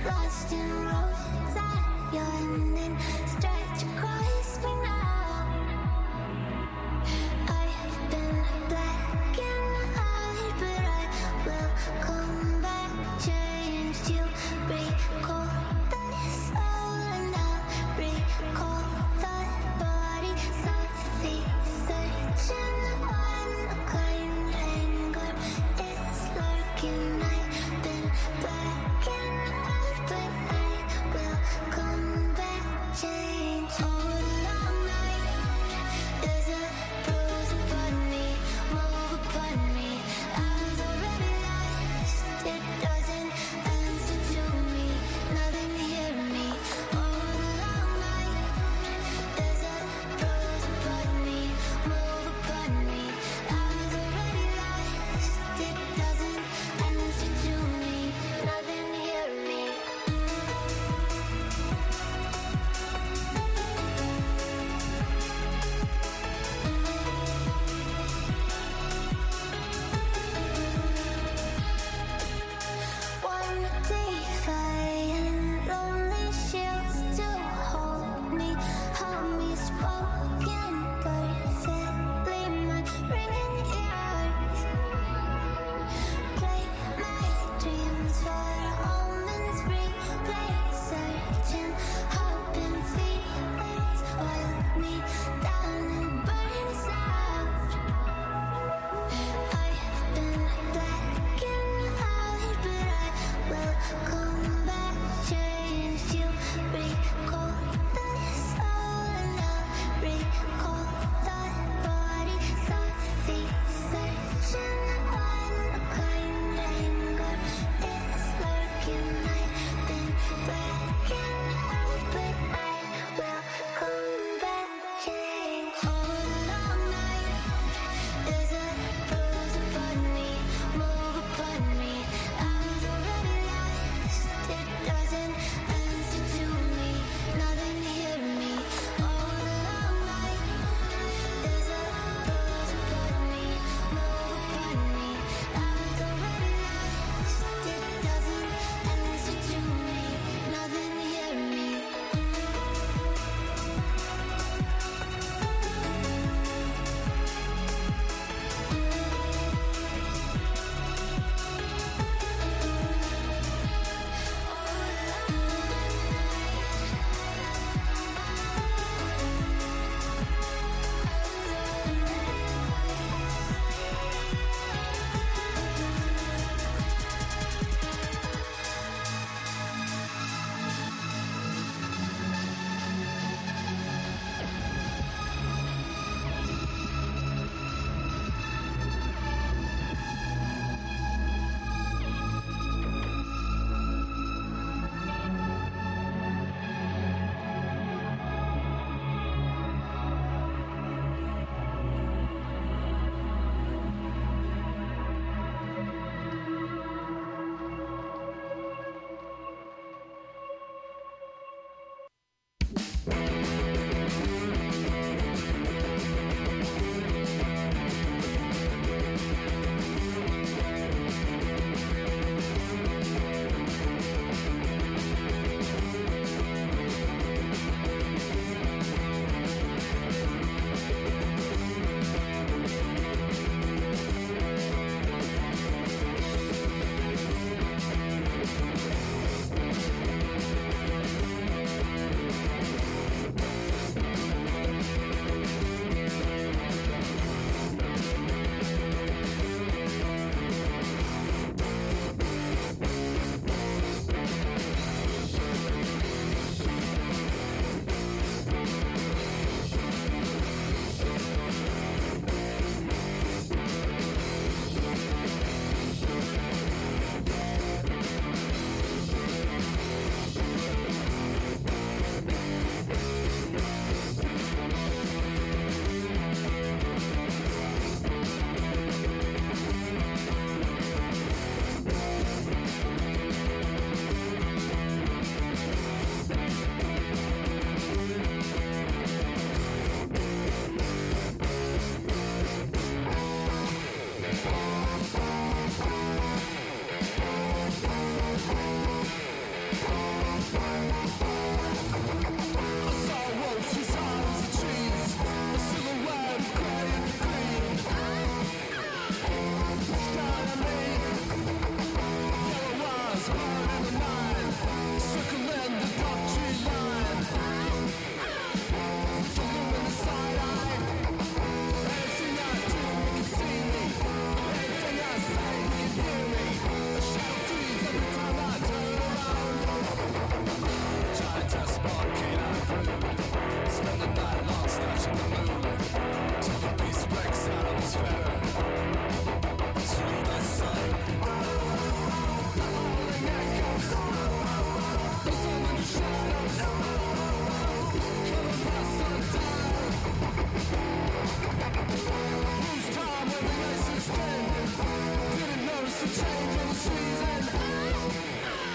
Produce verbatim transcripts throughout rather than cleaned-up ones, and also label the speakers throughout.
Speaker 1: lost in roadside. Your ending stretch across me now. I have been black and white, but I will come back changed. You recall the soul and I'll recall the body. Something searching on a kind anger is lurking. I've been black and white, but I will come back changed. All along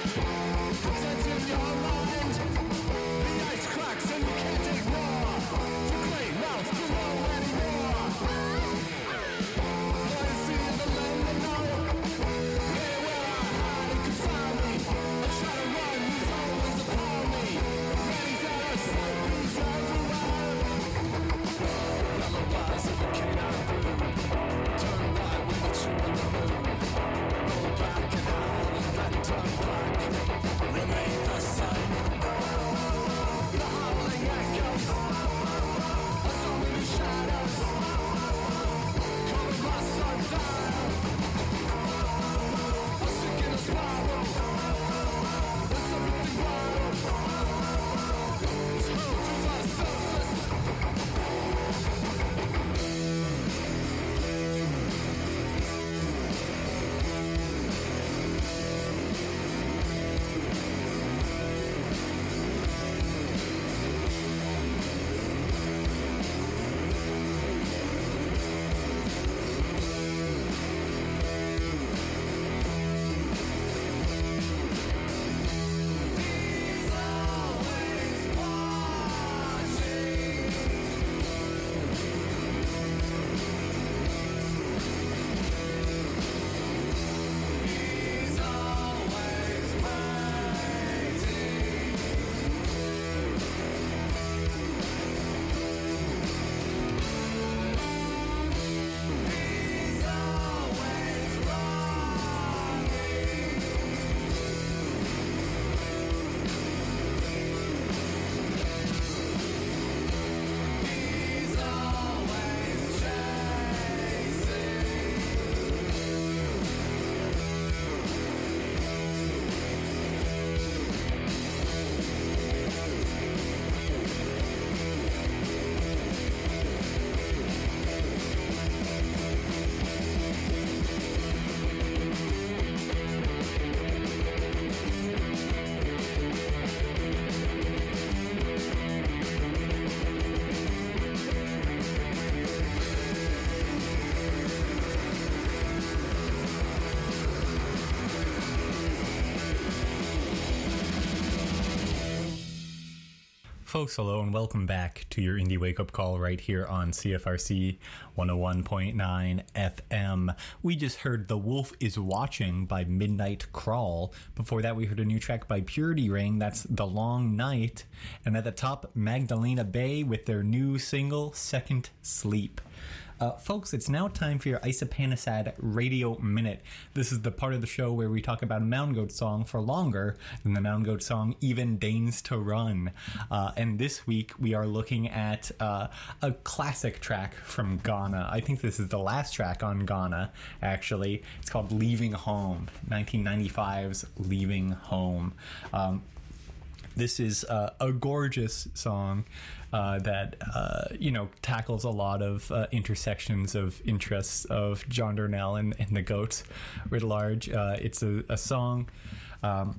Speaker 2: Folks, hello and welcome back to your Indie Wake Up Call right here on C F R C one oh one point nine F M. We just heard The Wolf is Watching by Midnight Crawl. Before that, we heard a new track by Purity Ring, that's The Long Night. And at the top, Magdalena Bay with their new single, Second Sleep. Uh, folks, it's now time for your Isopanisad Radio Minute. This is the part of the show where we talk about a Mountain Goat song for longer than the Mountain Goat song even deigns to run. Uh, and this week we are looking at uh, a classic track from Ghana. I think this is the last track on Ghana, actually. It's called Leaving Home, nineteen ninety-five's Leaving Home. Um, This is uh, a gorgeous song uh, that, uh, you know, tackles a lot of uh, intersections of interests of John Darnielle and, and the Goats writ large. Uh, it's a, a song um,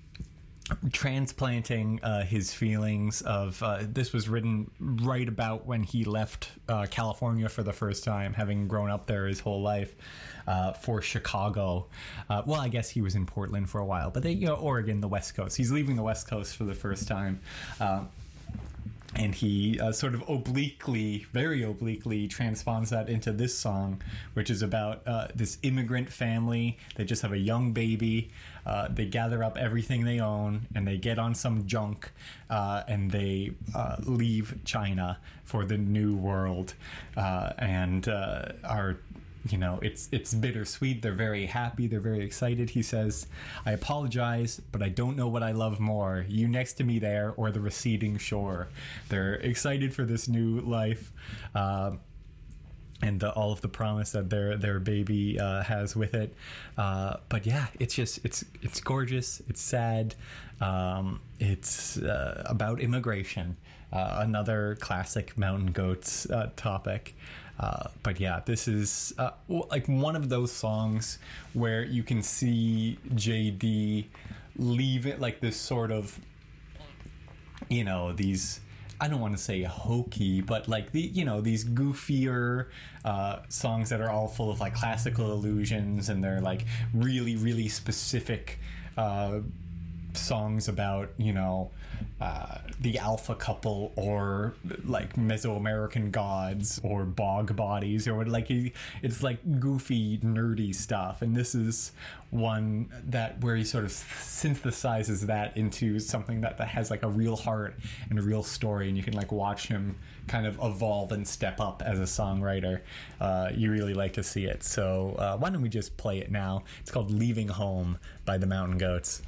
Speaker 2: transplanting uh, his feelings of... Uh, this was written right about when he left uh, California for the first time, having grown up there his whole life, uh, for Chicago. Uh, well, I guess he was in Portland for a while, but they, you know, Oregon, the West Coast. He's leaving the West Coast for the first time. Uh, And he uh, sort of obliquely, very obliquely, transpons that into this song, which is about uh, this immigrant family. They just have a young baby. Uh, they gather up everything they own, and they get on some junk, uh, and they uh, leave China for the new world, uh, and uh, are... You know, it's it's bittersweet. They're very happy. They're very excited. He says, I apologize, but I don't know what I love more, you next to me there or the receding shore. They're excited for this new life. Uh, and the, all of the promise that their their baby uh, has with it. Uh, but yeah, it's just, it's it's gorgeous. It's sad. Um, it's uh, about immigration. Uh, another classic Mountain Goats uh, topic. Uh, but yeah, this is uh, like one of those songs where you can see J D leave it like this sort of, you know, these... I don't want to say hokey, but like the, you know, these goofier uh, songs that are all full of like classical allusions, and they're like really, really specific, uh, songs about, you know, uh, the alpha couple or like Mesoamerican gods or bog bodies or like it's like goofy nerdy stuff, and this is one that where he sort of synthesizes that into something that, that has like a real heart and a real story, and you can like watch him kind of evolve and step up as a songwriter. Uh, you really like to see it. So uh, why don't we just play it now? It's called Leaving Home by the Mountain Goats.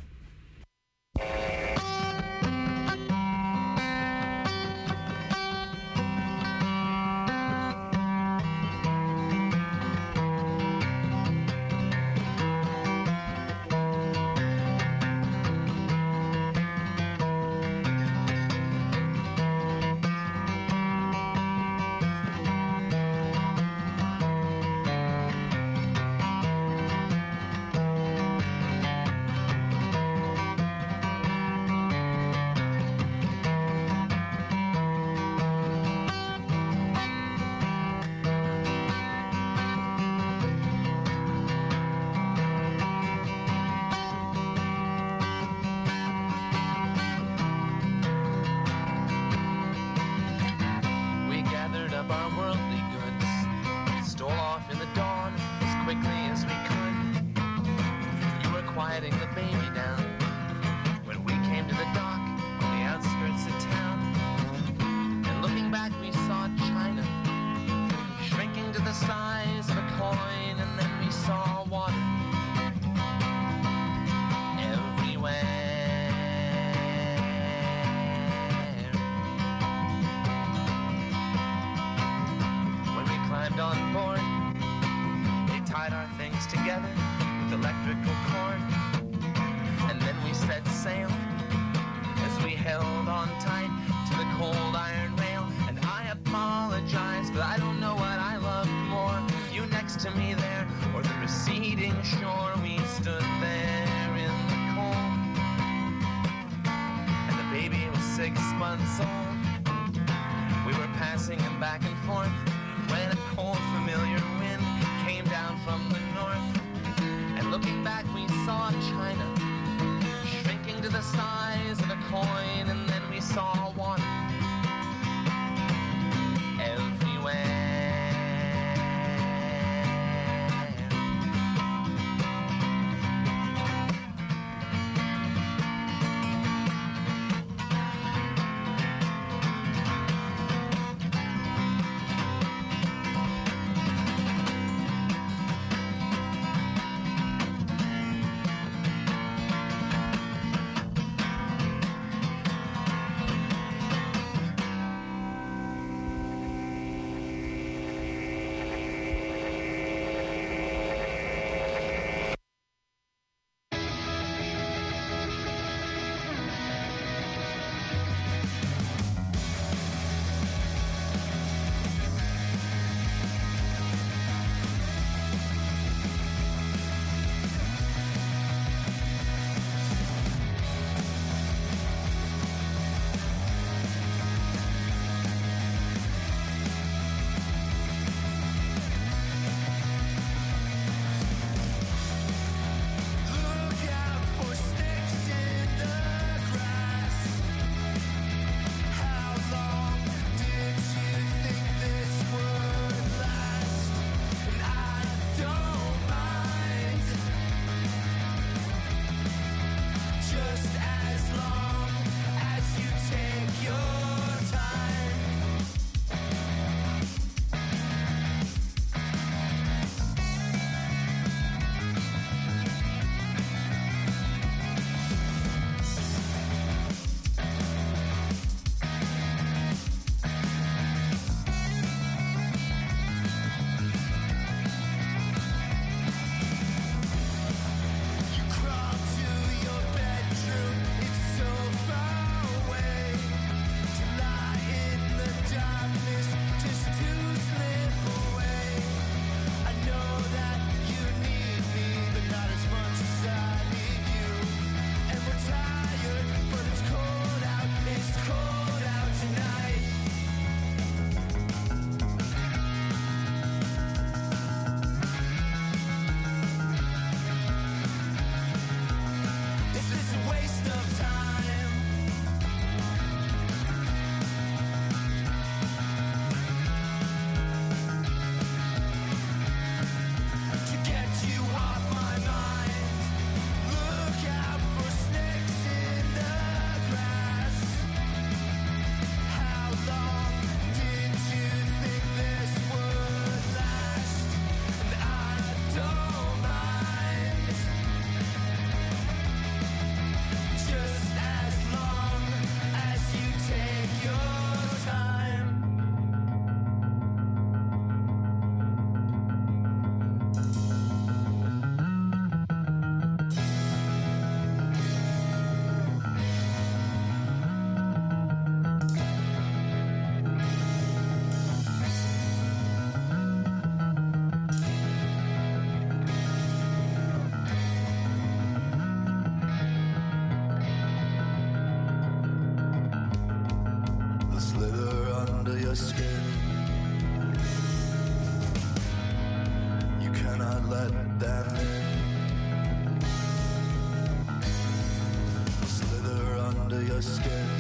Speaker 3: your skin.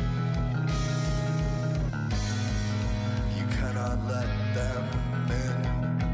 Speaker 3: You cannot let them in.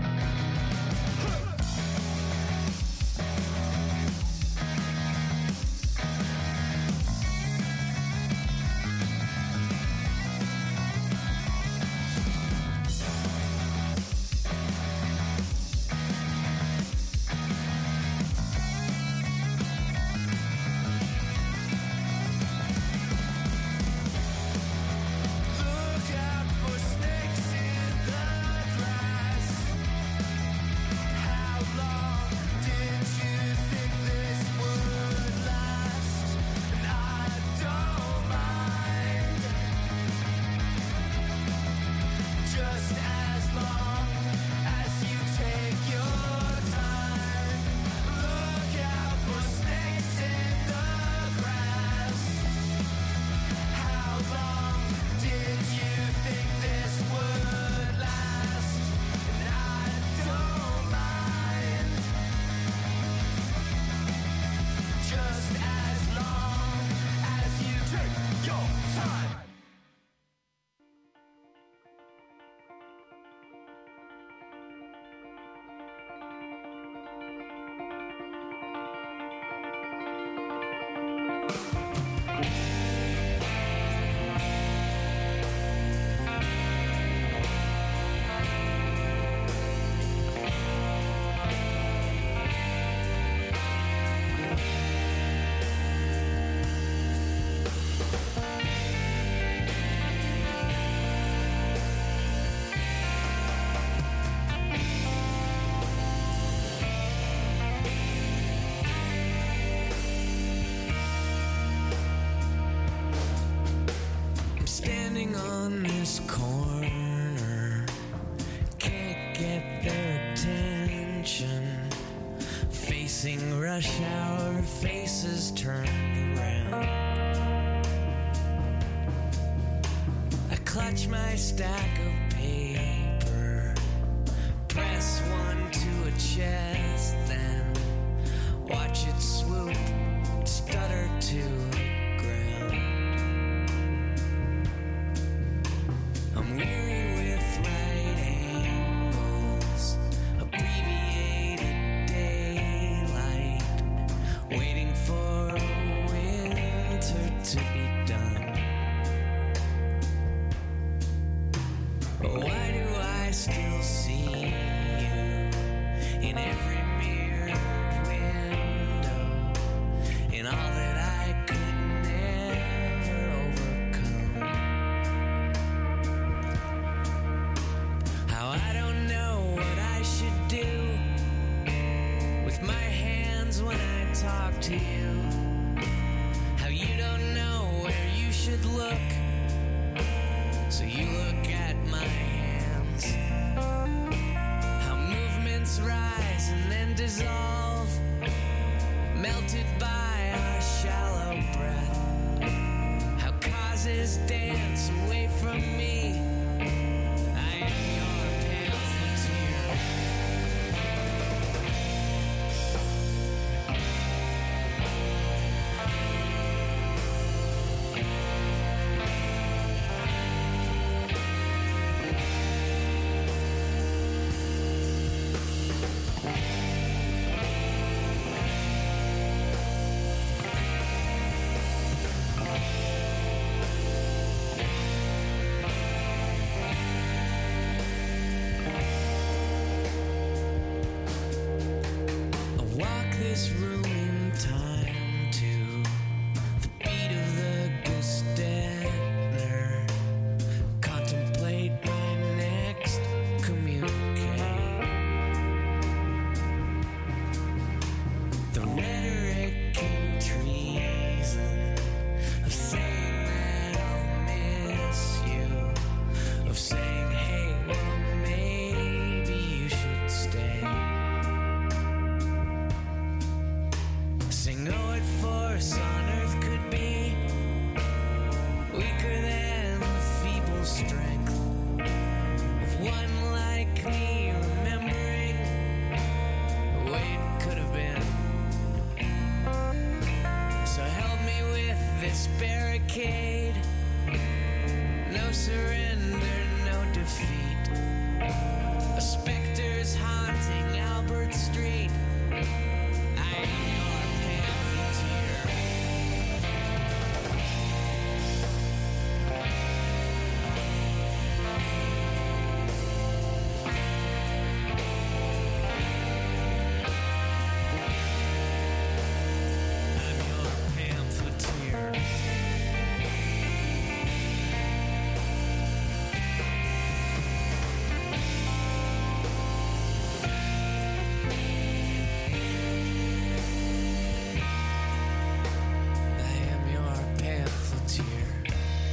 Speaker 4: On this corner, can't get their attention. Facing rush hour, faces turned around. I clutch my stack of paper, press one to a chest, then watch it swoop, stutter to the ground. I'm weary with right angles, abbreviated daylight, waiting for winter to be done. But why do I still see you in every mirrored window, in all that I could never overcome? How I don't know what I should do with my hands when I talk to you. How you don't know where you should look, so you look at my hands. How movements rise and then dissolve, melted by our shallow breath. How causes dance away from me. I am your pamphleteer. barricade. No surrender, no defeat. A specter's haunting Albert Street. I am your pamphleteer. I'm your pamphleteer. I am your pamphleteer.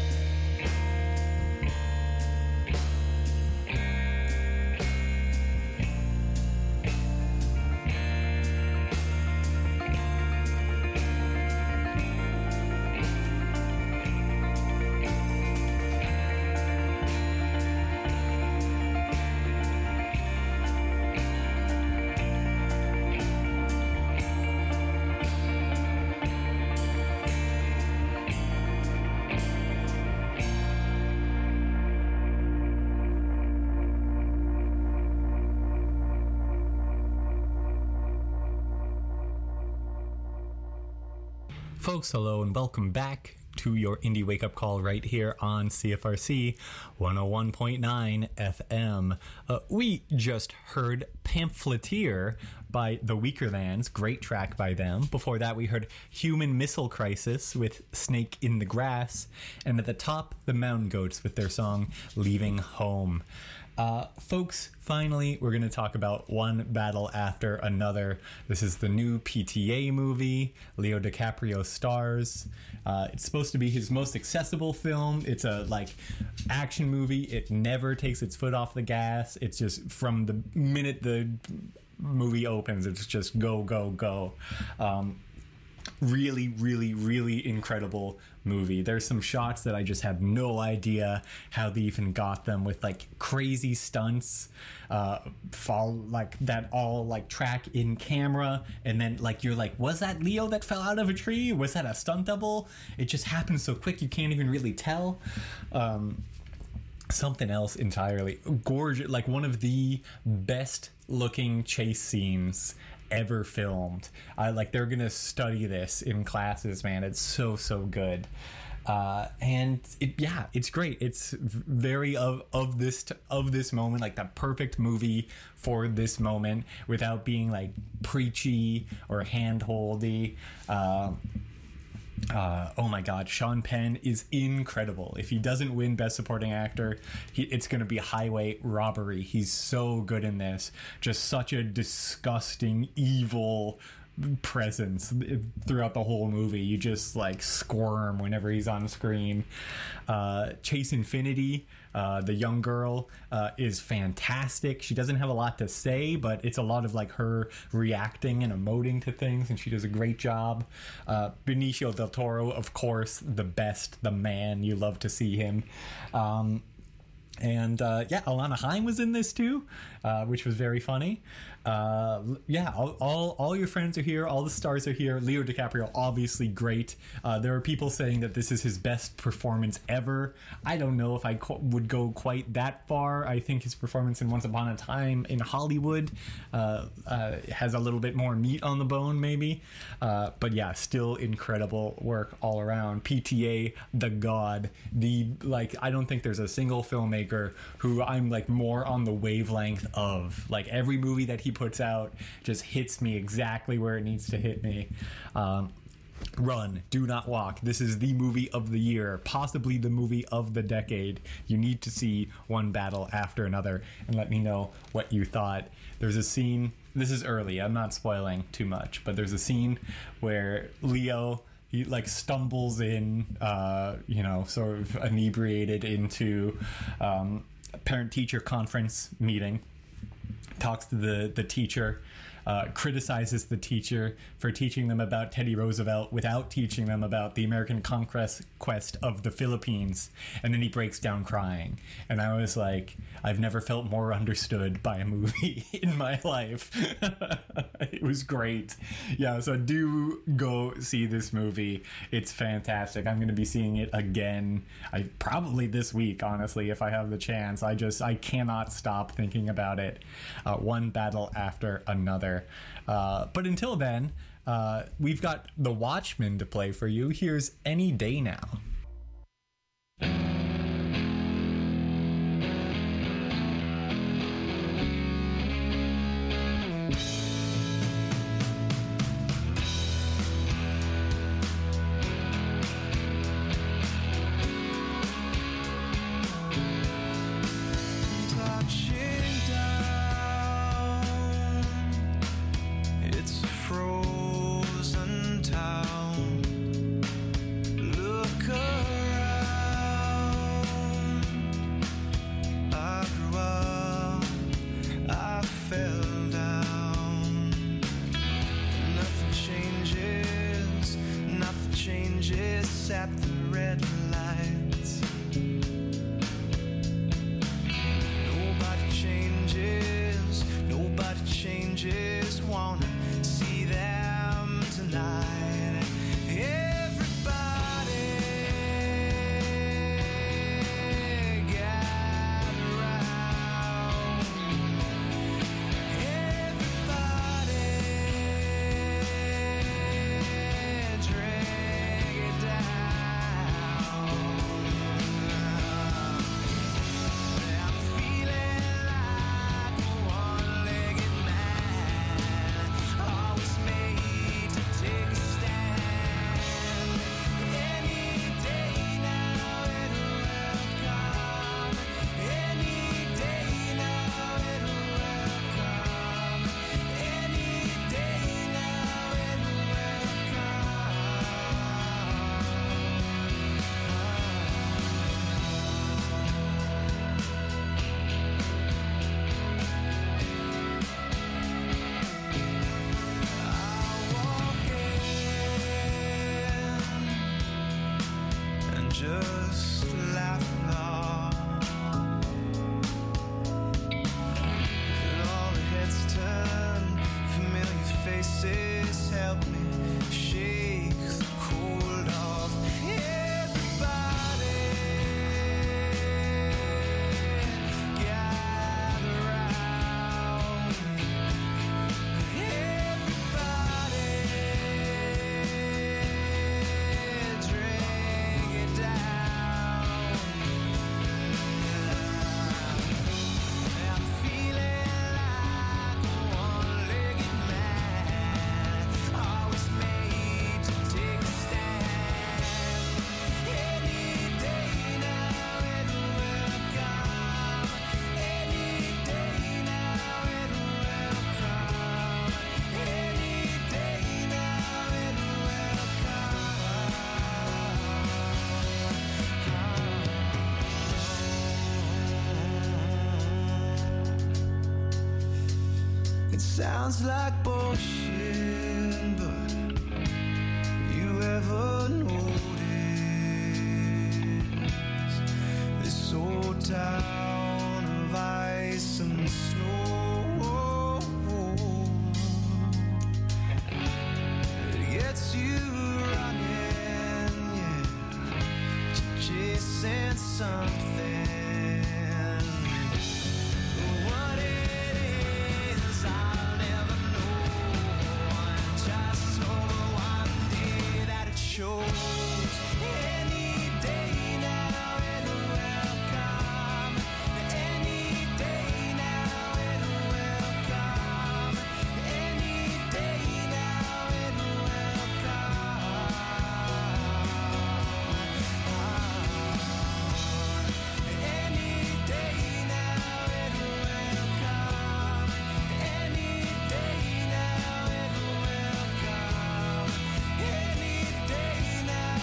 Speaker 2: Folks, hello and welcome back to your Indie Wake Up Call right here on C F R C one oh one point nine F M. Uh, we just heard Pamphleteer by The Weakerthans, great track by them. Before that, we heard Human Missile Crisis with Snake in the Grass. And at the top, the Mountain Goats with their song Leaving Home. Uh, folks, finally, we're going to talk about One Battle After Another. This is the new P T A movie. Leo DiCaprio stars. Uh, it's supposed to be his most accessible film. It's a, like, action movie. It never takes its foot off the gas. It's just from the minute the movie opens, it's just go, go, go. Um, really, really, really incredible movie. There's some shots that I just have no idea how they even got them, with like crazy stunts, uh, fall like that all like track in camera, and then like you're like, was that Leo that fell out of a tree? Was that a stunt double? It just happens so quick you can't even really tell. Um, something else entirely. Gorgeous, like one of the best looking chase scenes ever filmed. I like they're gonna study this in classes, man. It's so so good. Uh, and it, yeah, it's great. It's very of of this of this moment, like the perfect movie for this moment, without being like preachy or handholdy. Uh, Uh, oh my god, Sean Penn is incredible. If he doesn't win Best Supporting Actor, he, it's going to be highway robbery. He's so good in this. Just such a disgusting, evil presence throughout the whole movie. You just like squirm whenever he's on screen. Uh, Chase Infinity, uh, the young girl, uh, is fantastic. She doesn't have a lot to say, but it's a lot of like her reacting and emoting to things, and she does a great job. Uh, Benicio del Toro, of course, the best, the man. You love to see him. Um, and uh, yeah, Alana Haim was in this too, uh, which was very funny. Uh, yeah, all, all all your friends are here. All the stars are here. Leo DiCaprio, obviously great. Uh, there are people saying that this is his best performance ever. I don't know if I qu- would go quite that far. I think his performance in Once Upon a Time in Hollywood uh, uh, has a little bit more meat on the bone, maybe. Uh, but yeah, still incredible work all around. P T A, the god. The like, I don't think there's a single filmmaker who I'm like more on the wavelength of. Like every movie that he puts out just hits me exactly where it needs to hit me. Um, Run, do not walk. This is the movie of the year, possibly the movie of the decade. You need to see One Battle After Another, and let me know what you thought. There's a scene, this is early, I'm not spoiling too much, but there's a scene where Leo, he like stumbles in, uh, you know, sort of inebriated into um, a parent-teacher conference meeting, talks to the, the teacher, uh, criticizes the teacher for teaching them about Teddy Roosevelt without teaching them about the American conquest quest of the Philippines. And then he breaks down crying. And I was like, I've never felt more understood by a movie in my life. It was great. Yeah, so do go see this movie. It's fantastic. I'm going to be seeing it again. I probably this week, honestly, if I have the chance. I just I cannot stop thinking about it. Uh, one battle after another. Uh, but until then, uh, we've got The Watchmen to play for you. Here's Any Day Now.
Speaker 5: Sounds like bullshit, but you ever notice this old town of ice and snow? It gets you running, yeah, chasing something. Any day now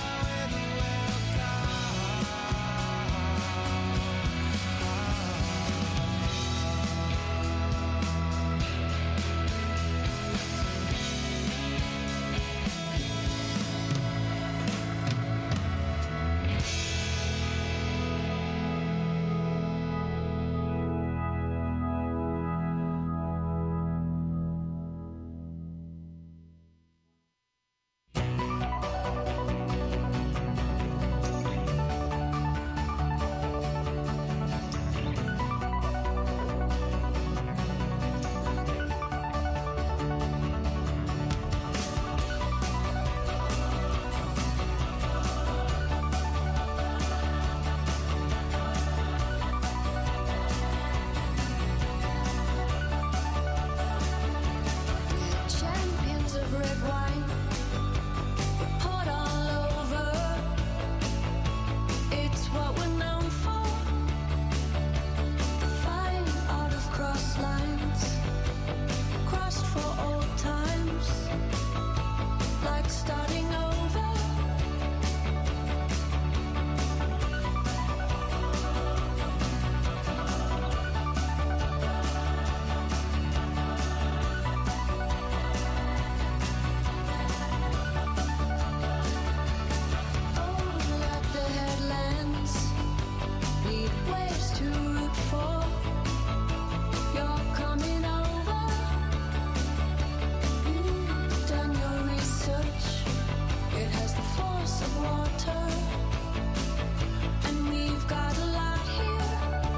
Speaker 1: glass of water, and we've got a lot here.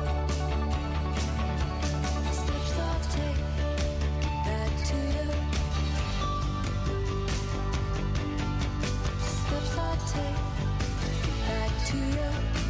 Speaker 1: Steps I'll take back to you. Steps I'll take back to you.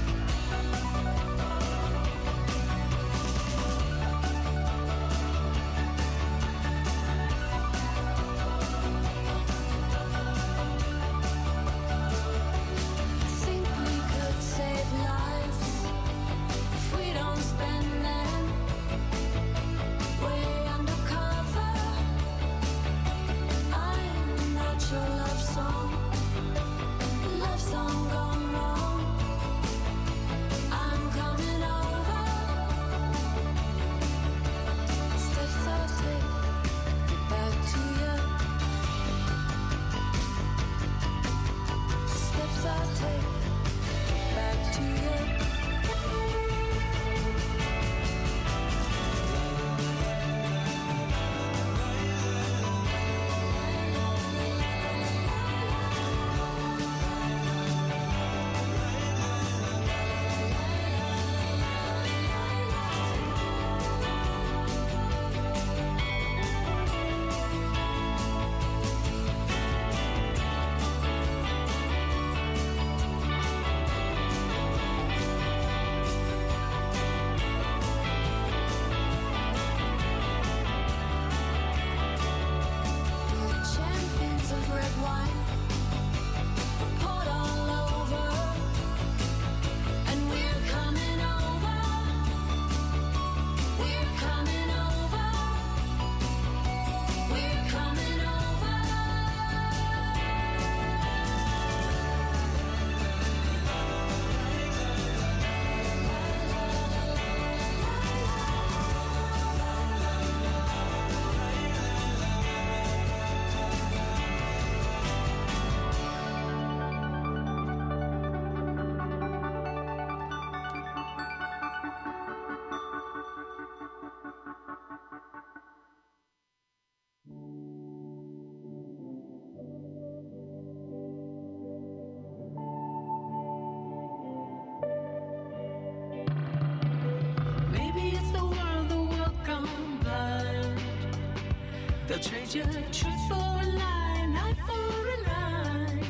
Speaker 6: They'll trade you truth for a lie, an eye for an eye.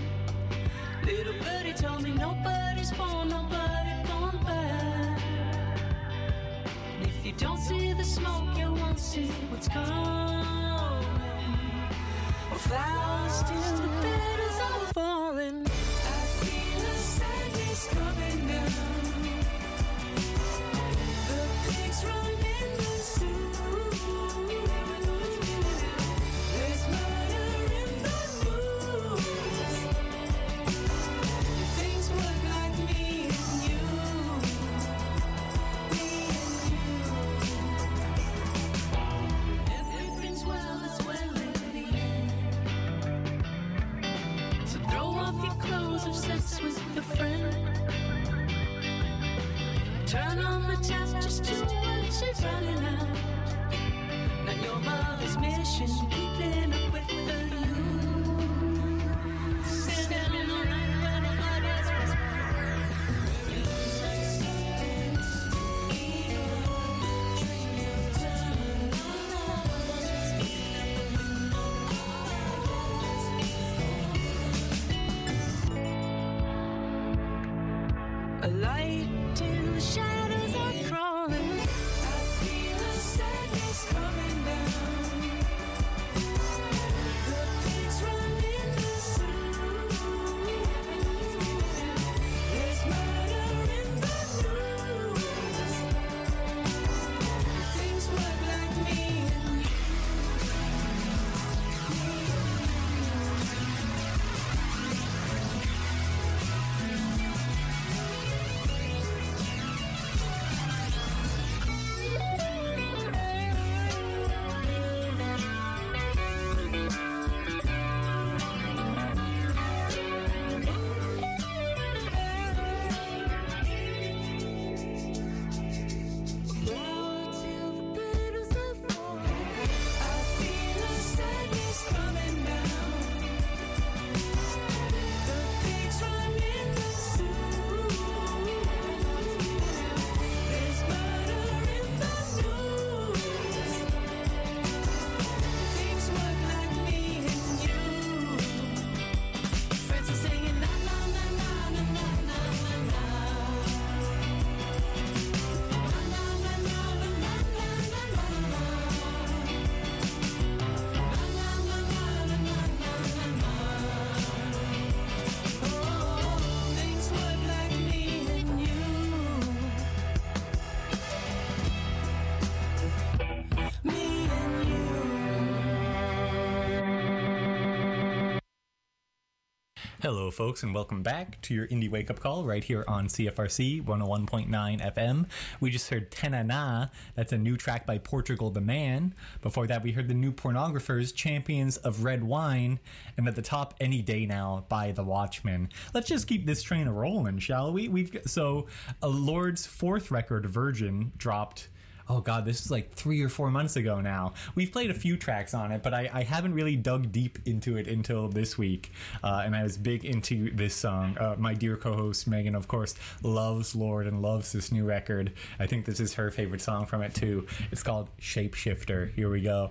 Speaker 6: Little birdie told me nobody's born, nobody born bad. And if you don't see the smoke, you won't see what's coming. Or flowers till the petals are falling. I feel a sadness coming down. The pigs run in the zoo. Sex with a friend. Turn on the tap just to watch it running out. Not your mother's mission, keeping up with the youth. Sit down all night when nobody's a light till the shadows are crawling. I feel a sadness coming down. The pigs run in the zoo. There's murder in the news. Things work like me and you.
Speaker 2: Hello, folks, and welcome back to your Indie Wake Up Call right here on C F R C one oh one point nine F M. We just heard Tenana. That's a new track by Portugal the Man. Before that, we heard the New Pornographers, Champions of Red Wine, and at the top, Any Day Now by The Watchmen. Let's just keep this train rolling, shall we? We've got, so uh, Lord's fourth record, Virgin, dropped. Oh god, this is like three or four months ago now. We've played a few tracks on it, but I, I haven't really dug deep into it until this week. Uh, and I was big into this song. Uh, my dear co-host Megan, of course, loves Lord and loves this new record. I think this is her favorite song from it too. It's called Shapeshifter. Here we go.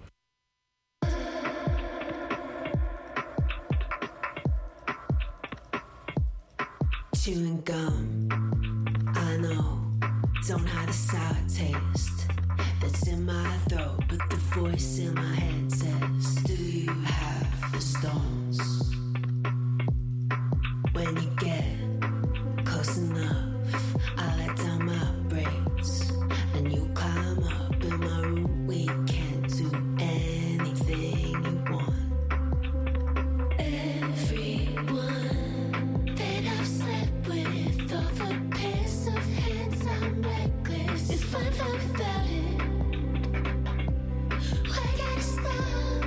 Speaker 7: Chewing gum, I know, don't have the sour taste that's in my throat, but the voice in my head says, do you have the stones? When you get close enough, I let down my braids, and you climb up in my room. We can't do anything you want. Everyone that I've slept with, all the pairs of hands I'm reckless. If I'm not without it, why gotta stop?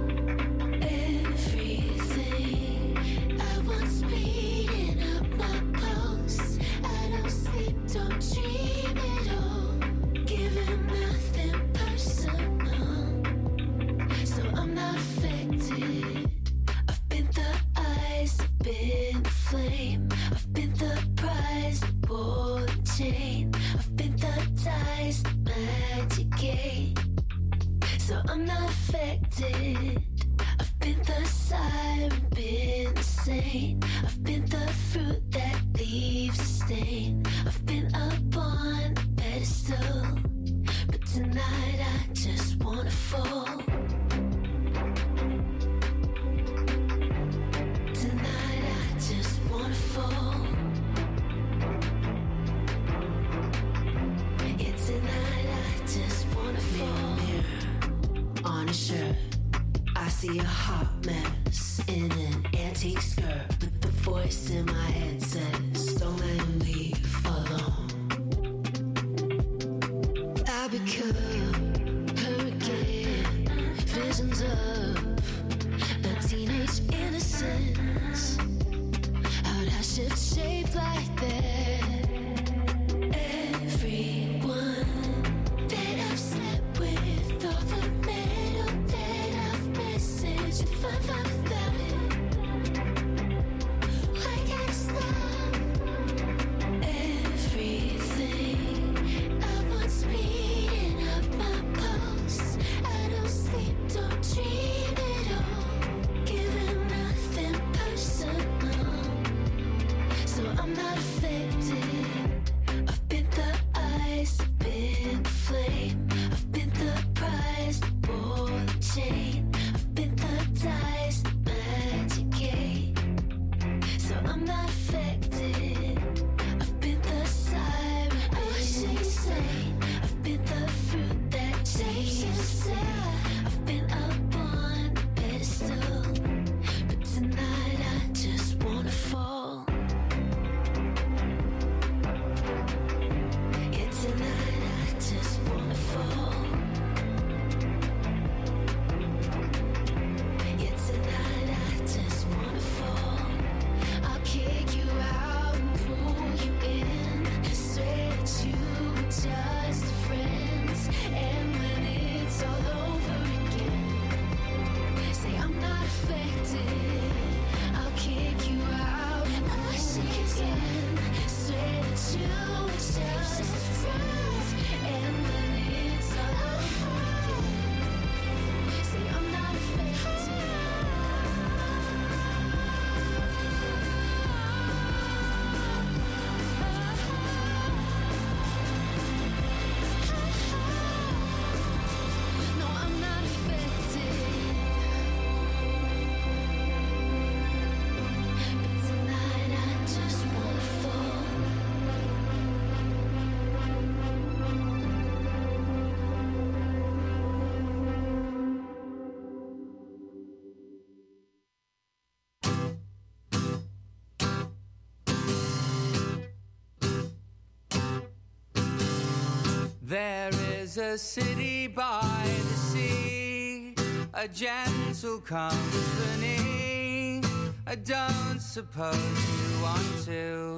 Speaker 7: Everything I want speeding up my pulse. I don't sleep, don't dream at all, giving nothing personal, so I'm not affected. I've been the eyes, I've been the flame, I've been the prize, the ball and chain, I've been the dice, the magic gate, so I'm not affected. I've been the siren, been the saint, I've been the fruit that leaves a stain, I've been up on the pedestal, but tonight I just wanna fall. Tonight I just wanna fall. Yeah, tonight I just wanna fall. Mirror on a shirt, I see a hot mess in an antique skirt, but the voice in my head says, don't let him leave alone. I become her again, visions of a teenage innocence. How'd I shift shape like that? Everyone that I've slept with, all the metal that I've messaged, if I'm not without it, why gotta stop?
Speaker 8: There is a city by the sea, a gentle company. I don't suppose you want to.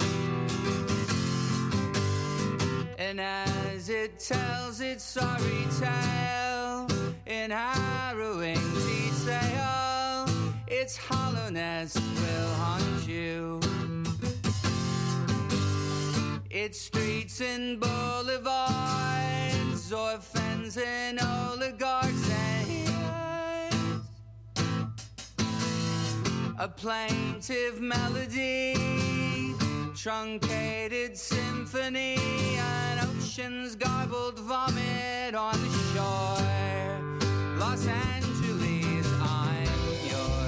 Speaker 8: And as it tells its sorry tale in harrowing detail, its hollowness will haunt you. Its streets and boulevards, orphans and oligarchs and heroes. A plaintive melody, truncated symphony, an ocean's garbled vomit on the shore. Los Angeles, I'm yours.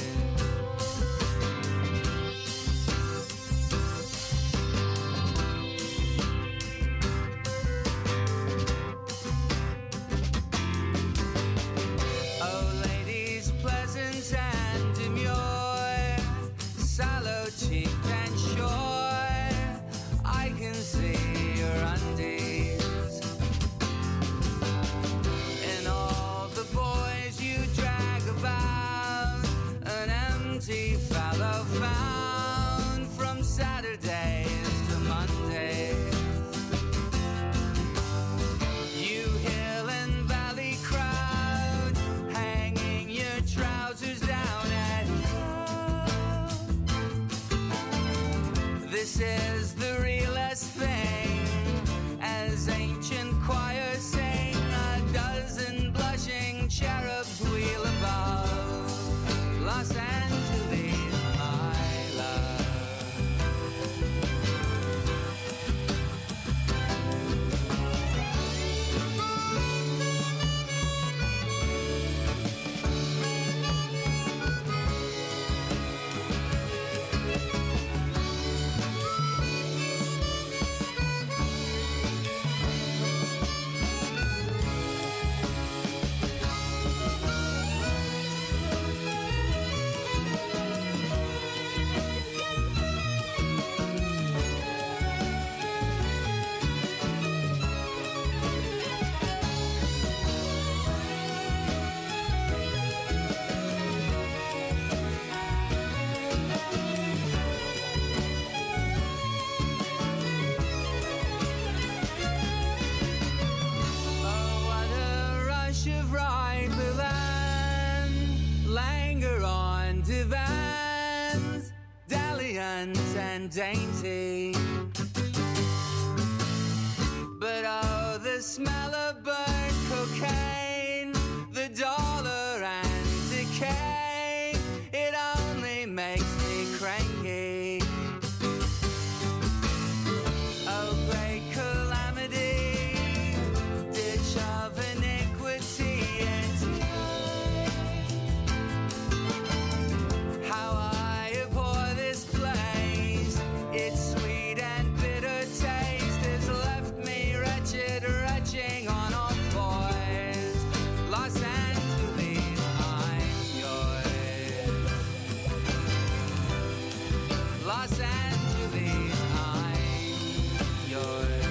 Speaker 8: And demure, sallow-cheeked and sure, I can see your undies. And all the boys you drag about, an empty fallow found from Saturdays to Mondays. You hill and valley crowd, hanging your trousers down at you. This is the realest thing, as ancient choirs sing, a dozen blushing cherubs wheel above Los Angeles, my love. And dainty, but oh, the smell of burnt cocaine, the dollar and decay, it only makes me cranky. Oh, great calamity, ditch of iniquity, and how I abhor this place. Its sweet and bitter taste has left me wretched, retching on all fours. Los Angeles, I'm yours. Los Angeles, I'm yours.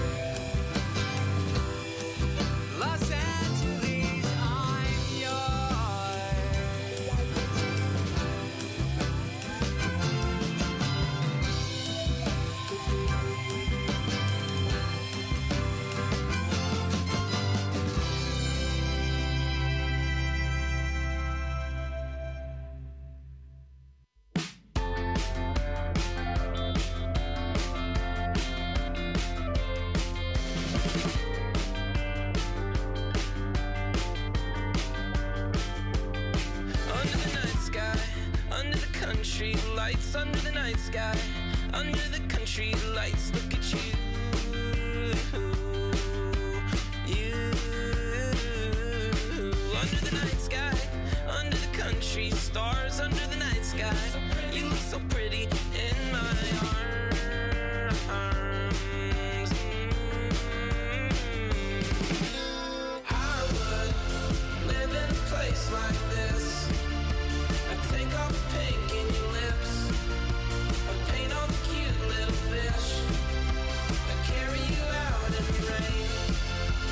Speaker 8: Los Angeles, I'm yours.
Speaker 4: Under the night sky, under the country lights, under the night sky, under the country lights, look at you, you. Under the night sky, under the country stars, under the night sky, you look so pretty in my arms. I would live in a place like this. I take all the pink in your lips, I paint all the cute little fish, I carry you out in the rain.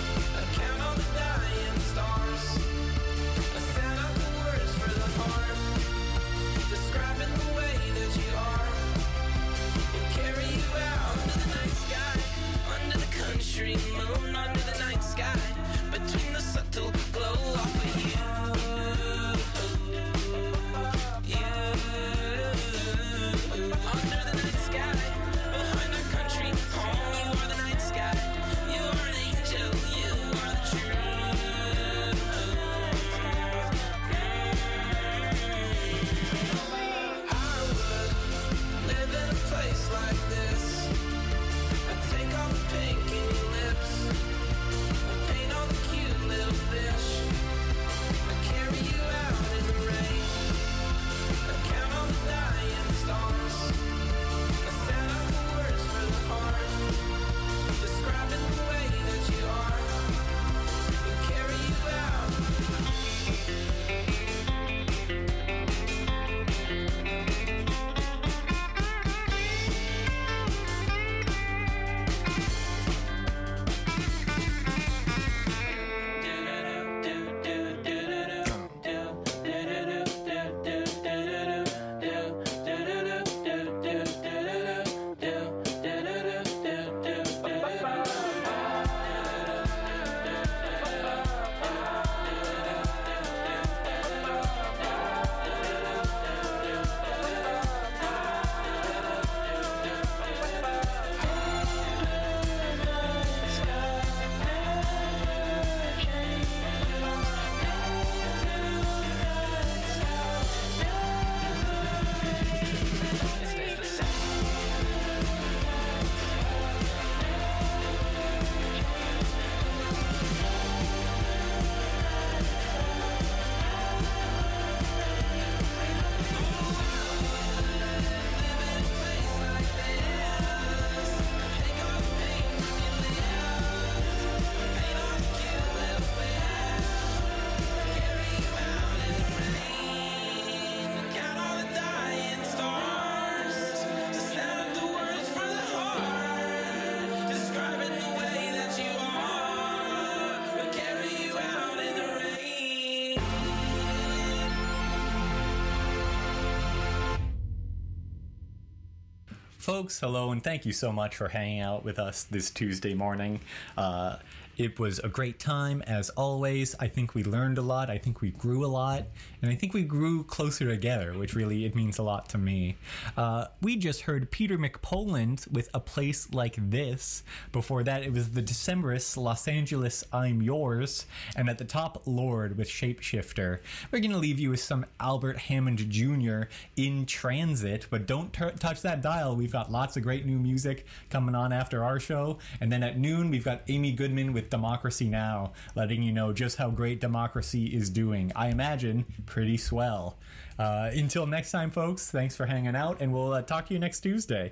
Speaker 2: folks, hello, and thank you so much for hanging out with us this Tuesday morning. Uh, it was a great time, as always. I think we learned a lot. I think we grew a lot. And I think we grew closer together, which really, it means a lot to me. Uh, we just heard Peter McPoland with A Place Like This. Before that, it was the Decemberists, Los Angeles, I'm Yours. And at the top, Lord with Shapeshifter. We're going to leave you with some Albert Hammond Junior in transit, but don't t- touch that dial. We've got lots of great new music coming on after our show. And then at noon, we've got Amy Goodman with Democracy Now!, letting you know just how great democracy is doing. I imagine pretty swell. Uh, until next time, folks, thanks for hanging out, and we'll uh, talk to you next Tuesday.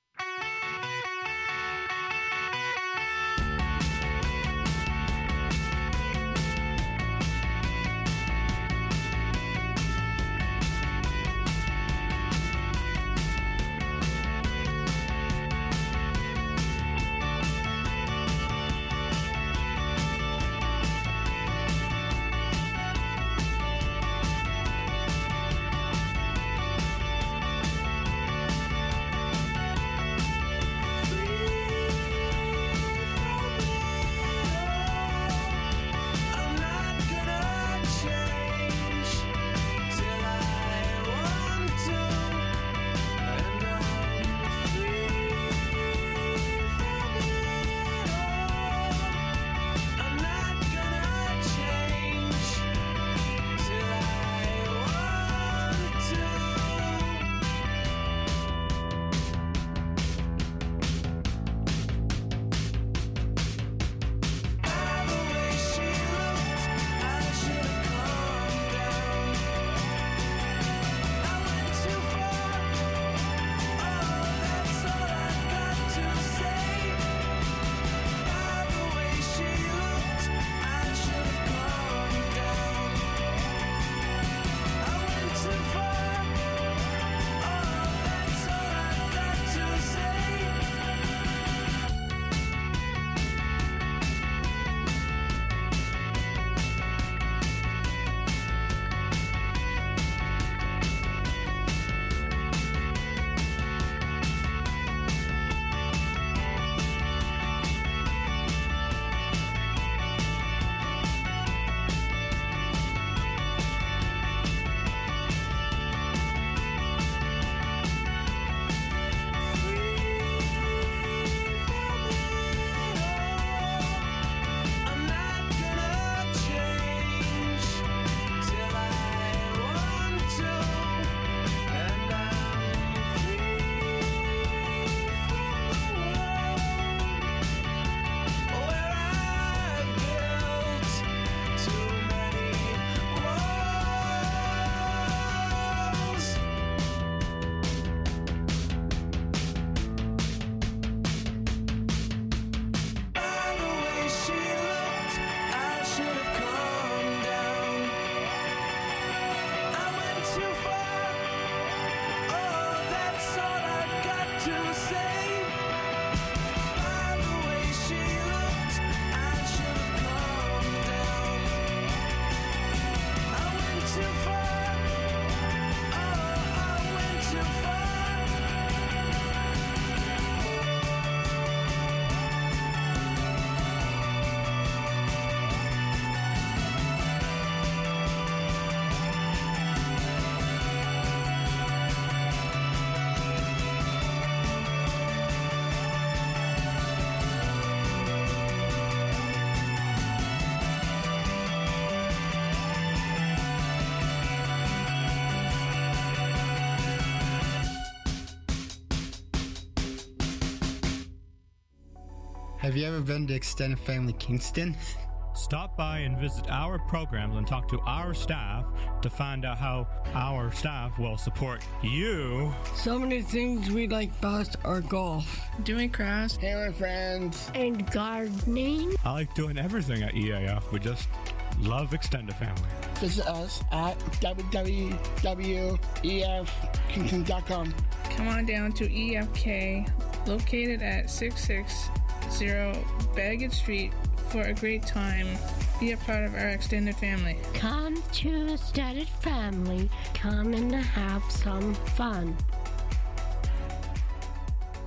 Speaker 9: Have you ever been to Extended Family Kingston?
Speaker 10: Stop by and visit our programs and talk to our staff to find out how our staff will support you.
Speaker 11: Some of the things we like best are golf,
Speaker 12: doing crafts,
Speaker 9: hanging with friends,
Speaker 11: and gardening.
Speaker 10: I like doing everything at E A F. We just love Extended Family.
Speaker 9: Visit us at w w w dot e f kingston dot com.
Speaker 12: Come on down to E F K, located at six six zero Baggett Street, for a great time. Be a part of our extended family.
Speaker 11: Come to Extended Family. Come and have some fun.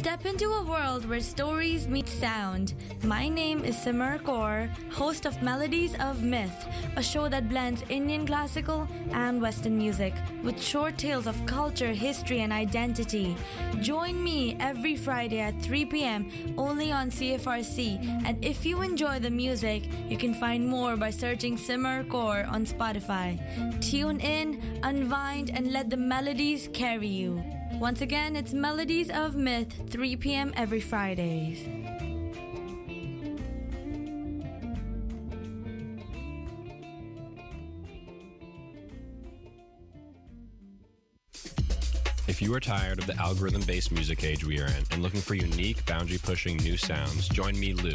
Speaker 13: Step into a world where stories meet sound. My name is Simar Kaur, host of Melodies of Myth, a show that blends Indian classical and Western music with short tales of culture, history, and identity. Join me every Friday at three p.m. only on C F R C. And if you enjoy the music, you can find more by searching Simar Kaur on Spotify. Tune in, unwind, and let the melodies carry you. Once again, it's Melodies of Myth, three p.m. every Fridays.
Speaker 14: If you are tired of the algorithm-based music age we are in and looking for unique, boundary-pushing new sounds, join me, Lou,